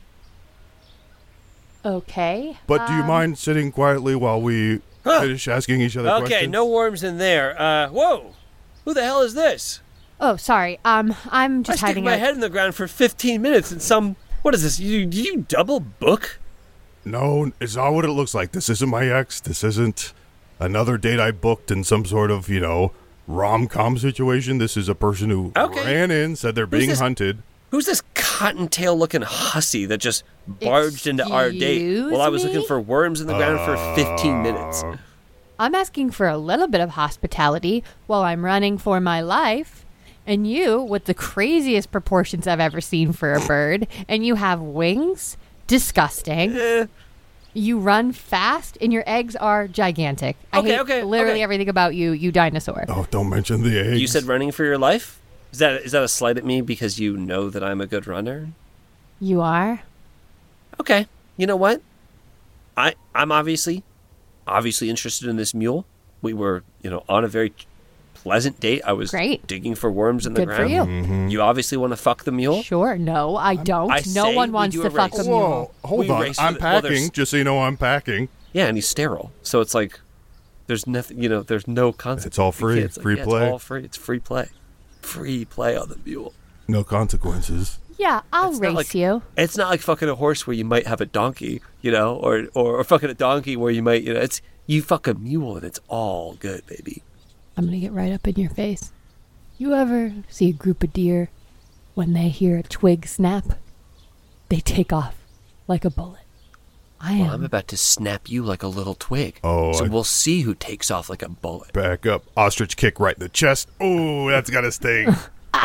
Okay. But do you mind sitting quietly while we finish asking each other questions? Okay, no worms in there. Whoa. Who the hell is this? Oh, sorry. I'm I just stick hiding my out. head in the ground for 15 minutes and some... What is this? You double book? No, it's not what it looks like. This isn't my ex. This isn't another date I booked in some sort of, rom-com situation. This is a person who ran in, said they're being this? hunted. Who's this cottontail-looking hussy that just barged into our date Excuse while I was me? looking for worms in the ground for 15 minutes? I'm asking for a little bit of hospitality while I'm running for my life. And you, with the craziest proportions I've ever seen for a bird, and you have wings? Disgusting. You run fast, and your eggs are gigantic. I hate literally everything about you, you dinosaur. Oh, don't mention the eggs. You said running for your life? Is that a slight at me because you know that I'm a good runner? You are? Okay. You know what? I'm obviously interested in this mule. We were, on a very pleasant date. I was digging for worms in the Good ground. for you. Mm-hmm. You obviously want to fuck the mule? Sure. No, I don't. No one wants to fuck a mule. Whoa, hold on. I'm packing, just so you know I'm packing. Yeah, and he's sterile. So it's like, there's nothing, there's no consequence. It's all free. It's Free play. It's all free. It's free play. Free play on the mule. No consequences. Yeah, I'll It's not race like- you. It's not like fucking a horse where you might have a donkey, or fucking a donkey where you might, it's, you fuck a mule and it's all good, baby. I'm going to get right up in your face. You ever see a group of deer, when they hear a twig snap, they take off like a bullet? Well, I'm about to snap you like a little twig. Oh, so we'll see who takes off like a bullet. Back up. Ostrich kick right in the chest. Oh, that's got to sting.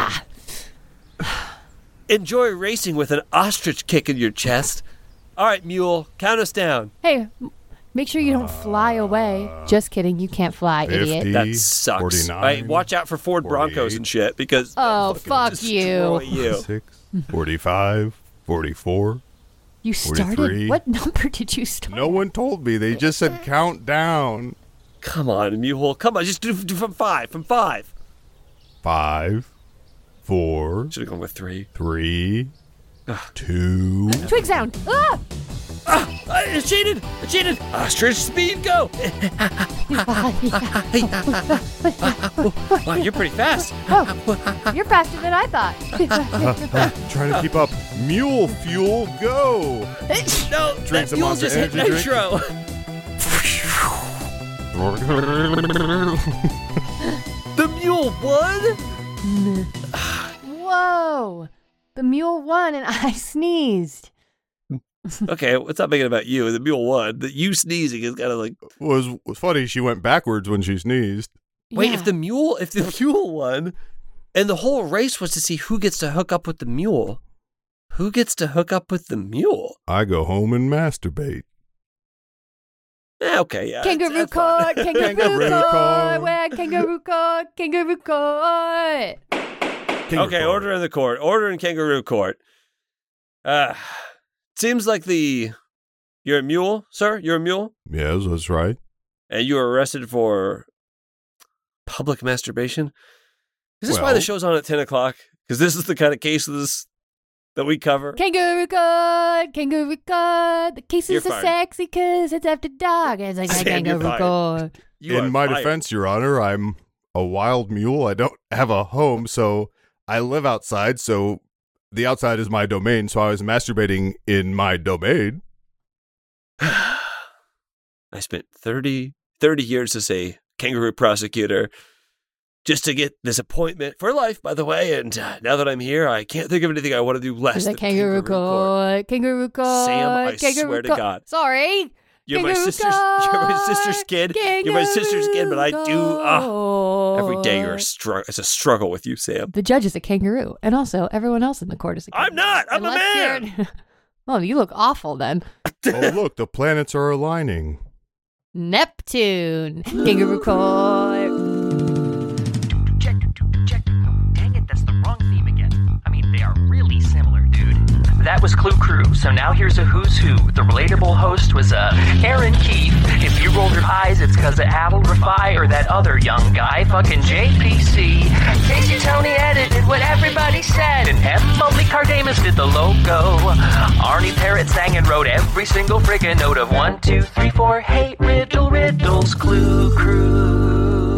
Enjoy racing with an ostrich kick in your chest. All right, mule, count us down. Hey, make sure you don't fly away. Just kidding, you can't fly, 50, idiot. That sucks. 49, Hey, watch out for Ford Broncos 48. and shit because Oh, they'll fuck destroy you. you. 46, 45, 44. You 43. started? What number did you start? No one told me. They just said count down. Come on, mule. Come on, just do from five. From 5. 5, 4, Should have gone with 3. 3, 2. Twig sound. Ah! I cheated! I cheated! Ostrich speed, go! Wow, you're pretty fast. Oh, you're faster than I thought. Trying to keep up. Mule fuel, go! No, Drink that some mule Monster just hit Energy drink. nitro. The mule won? Whoa. The mule won and I sneezed. Okay, what's not making about you? The mule won. The you sneezing is kind of like... was funny. She went backwards when she sneezed. Wait, Yeah. if the mule won, And the whole race was to see who gets to hook up with the mule. Who gets to hook up with the mule? I go home and masturbate. Okay, yeah. Kangaroo court, kangaroo court, where kangaroo court, kangaroo court. Okay, order in the court. Order in kangaroo court. Seems like you're a mule, sir? You're a mule? Yes, that's right. And you were arrested for public masturbation? Is this why the show's on at 10 o'clock? Because this is the kind of cases that we cover. Kangaroo court, kangaroo court. The cases You're are fine. sexy because it's after dark. It's like Sam, you're kangaroo court. In my defense, Your Honor, I'm a wild mule. I don't have a home, so I live outside, so the outside is my domain, so I was masturbating in my domain. I spent 30 years as a kangaroo prosecutor just to get this appointment for life, by the way. And now that I'm here, I can't think of anything I want to do less It's than like kangaroo court, kangaroo court. Sam, I kangaroo swear to court. God. Sorry. You're my sister's kid. You're my sister's kid, but I do. Every day it's a struggle with you, Sam. The judge is a kangaroo, and also everyone else in the court is a kangaroo. I'm not. I'm a man. Oh, you look awful then. Oh, look, the planets are aligning. Neptune, kangaroo court. Check. Dang it, that's the wrong theme again. I mean, they are really similar, dude. That was Clue Crew, so now here's a who's who. The relatable host was Aaron Keith. If you rolled your eyes, it's because of Adel Rafai or that other young guy, fucking JPC. Casey Tony edited what everybody said, and Emily Cardamus did the logo. Arnie Parrott sang and wrote every single friggin' note of 1, 2, 3, 4. Hate riddles, Clue Crew.